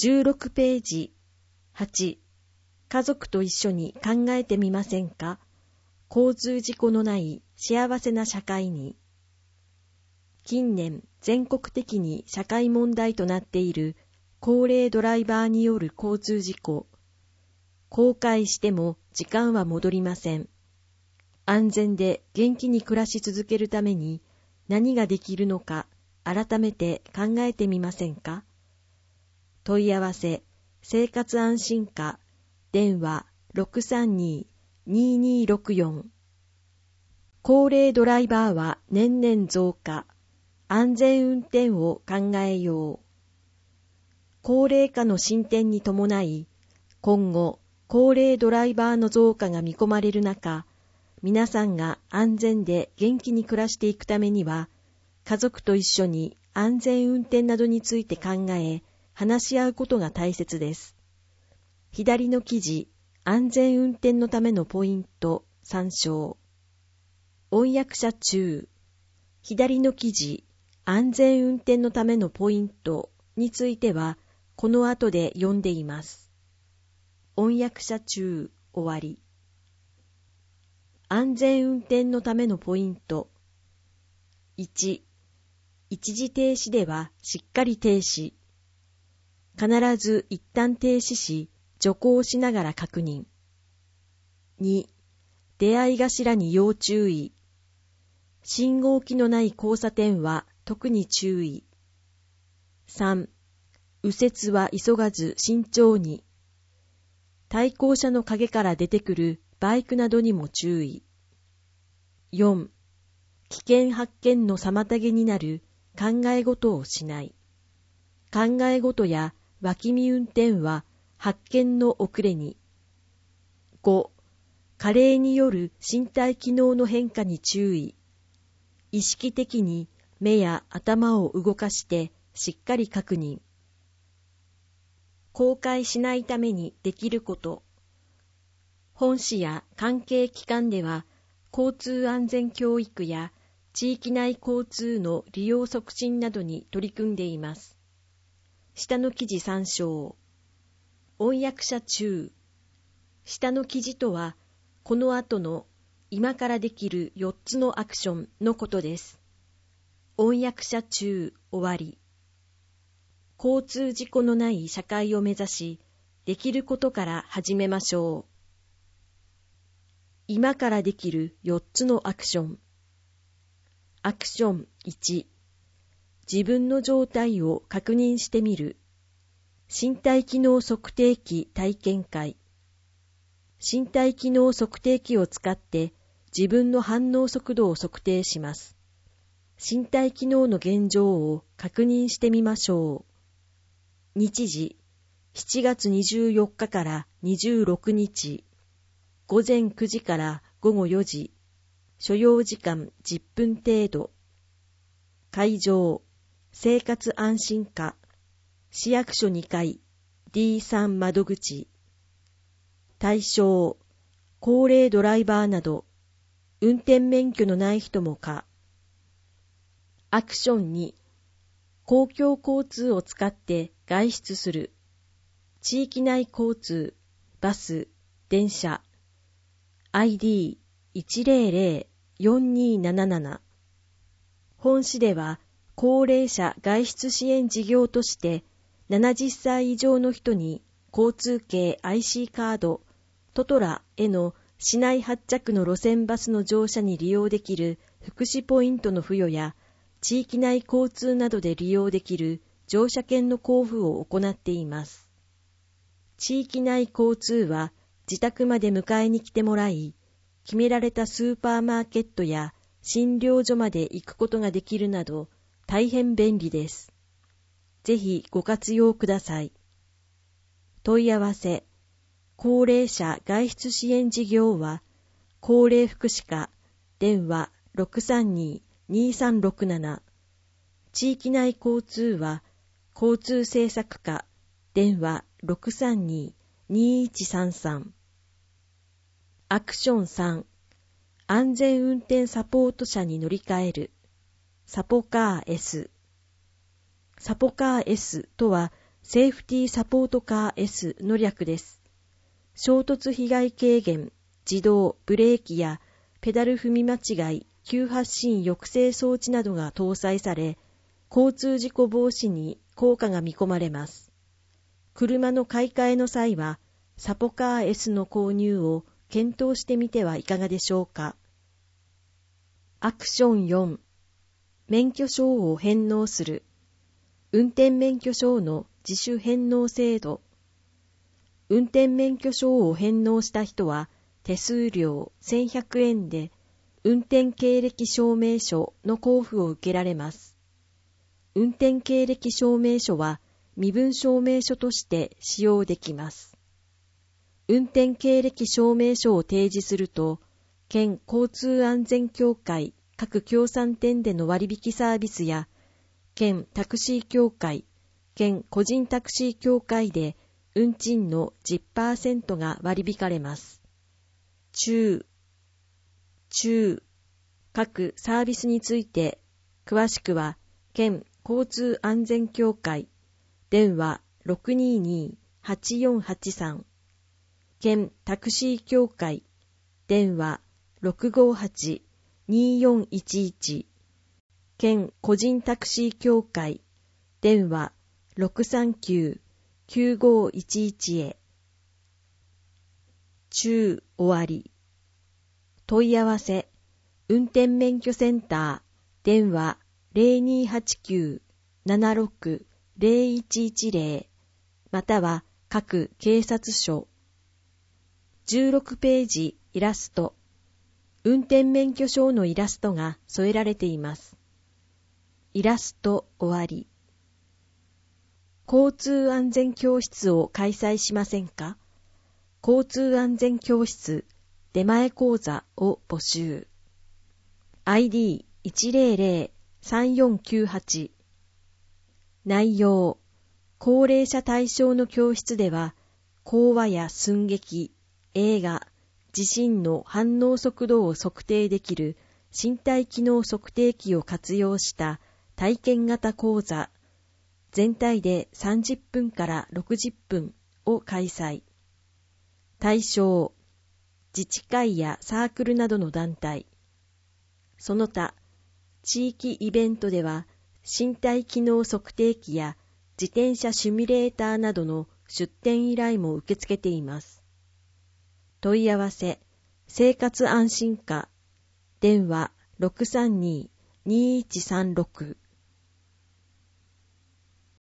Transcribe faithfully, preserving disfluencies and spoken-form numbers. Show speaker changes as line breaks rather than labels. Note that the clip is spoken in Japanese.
じゅうろくページはち、家族と一緒に考えてみませんか？交通事故のない幸せな社会に。近年全国的に社会問題となっている高齢ドライバーによる交通事故。後悔しても時間は戻りません。安全で元気に暮らし続けるために何ができるのか改めて考えてみませんか？問い合わせ、生活安心課、電話 ろくさんに にーにーろくよん。高齢ドライバーは年々増加。安全運転を考えよう。高齢化の進展に伴い、今後、高齢ドライバーの増加が見込まれる中、皆さんが安全で元気に暮らしていくためには、家族と一緒に安全運転などについて考え、話し合うことが大切です。左の記事、安全運転のためのポイント、参照。音訳者中、左の記事、安全運転のためのポイントについては、この後で読んでいます。音訳者中、終わり。安全運転のためのポイント。いち、一時停止ではしっかり停止。必ず一旦停止し、徐行しながら確認。に、出会い頭に要注意。信号機のない交差点は特に注意。さん、右折は急がず慎重に。対向車の陰から出てくるバイクなどにも注意。よん、危険発見の妨げになる考え事をしない。考え事や脇見運転は発見の遅れに。ご、加齢による身体機能の変化に注意。意識的に目や頭を動かしてしっかり確認。後悔しないためにできること。本市や関係機関では交通安全教育や地域内交通の利用促進などに取り組んでいます。下の記事参照。音訳者中。下の記事とは、この後の今からできるよっつのアクションのことです。音訳者中、終わり。交通事故のない社会を目指し、できることから始めましょう。今からできるよっつのアクション。アクションいち、自分の状態を確認してみる。身体機能測定器体験会。身体機能測定器を使って自分の反応速度を測定します。身体機能の現状を確認してみましょう。日時、しちがつにじゅうよっかからにじゅうろくにち、ごぜんくじからごごよじ、所要時間じゅっぷん程度。会場、生活安心課、市役所にかい、ディースリー 窓口。対象、高齢ドライバーなど、運転免許のない人もか。アクションに、公共交通を使って外出する。地域内交通、バス、電車。アイディーいちぜろぜろよんにーなななな。本市では、高齢者外出支援事業として、ななじゅっさい以上の人に交通系 アイシー カード、トトラへの市内発着の路線バスの乗車に利用できる福祉ポイントの付与や、地域内交通などで利用できる乗車券の交付を行っています。地域内交通は自宅まで迎えに来てもらい、決められたスーパーマーケットや診療所まで行くことができるなど大変便利です。ぜひご活用ください。問い合わせ、高齢者外出支援事業は、高齢福祉課、電話 ろくさんに にーさんろくなな。地域内交通は、交通政策課、電話 ろくさんに にーいちさんさん。アクションさん、安全運転サポート車に乗り換える。サポカー S。サポカー S とは、 セーフティーサポートカー S の略です。衝突被害軽減、自動、ブレーキやペダル踏み間違い、急発進抑制装置などが搭載され、交通事故防止に効果が見込まれます。車の買い替えの際は、サポカー S の購入を検討してみてはいかがでしょうか。アクションよん、免許証を返納する。運転免許証の自主返納制度。運転免許証を返納した人は、手数料せんひゃくえんで、運転経歴証明書の交付を受けられます。運転経歴証明書は、身分証明書として使用できます。運転経歴証明書を提示すると、県交通安全協会各協賛店での割引サービスや、県タクシー協会、県個人タクシー協会で運賃の じゅっパーセント が割り引かれます。中、中、各サービスについて、詳しくは、県交通安全協会、電話 ろくにーにーはちよんはちさん、県タクシー協会、電話 ろくごはちにーよんいちいち、県個人タクシー協会、電話 ろくさんきゅうきゅうごいちいち へ。中終わり。問い合わせ、運転免許センター、電話 ゼロにーはちきゅうななろくゼロいちいちゼロ、または各警察署。じゅうろくページイラスト。運転免許証のイラストが添えられています。イラスト終わり。交通安全教室を開催しませんか？交通安全教室出前講座を募集。アイディーいちゼロゼロさんよんきゅうはち。内容、高齢者対象の教室では、講話や寸劇、映画、地震の反応速度を測定できる身体機能測定器を活用した体験型講座、全体でさんじゅっぷんからろくじゅっぷんを開催。対象、自治会やサークルなどの団体。その他、地域イベントでは身体機能測定器や自転車シミュレーターなどの出展依頼も受け付けています。問い合わせ、生活安心課、電話 ろくさんにーにーいちさんろく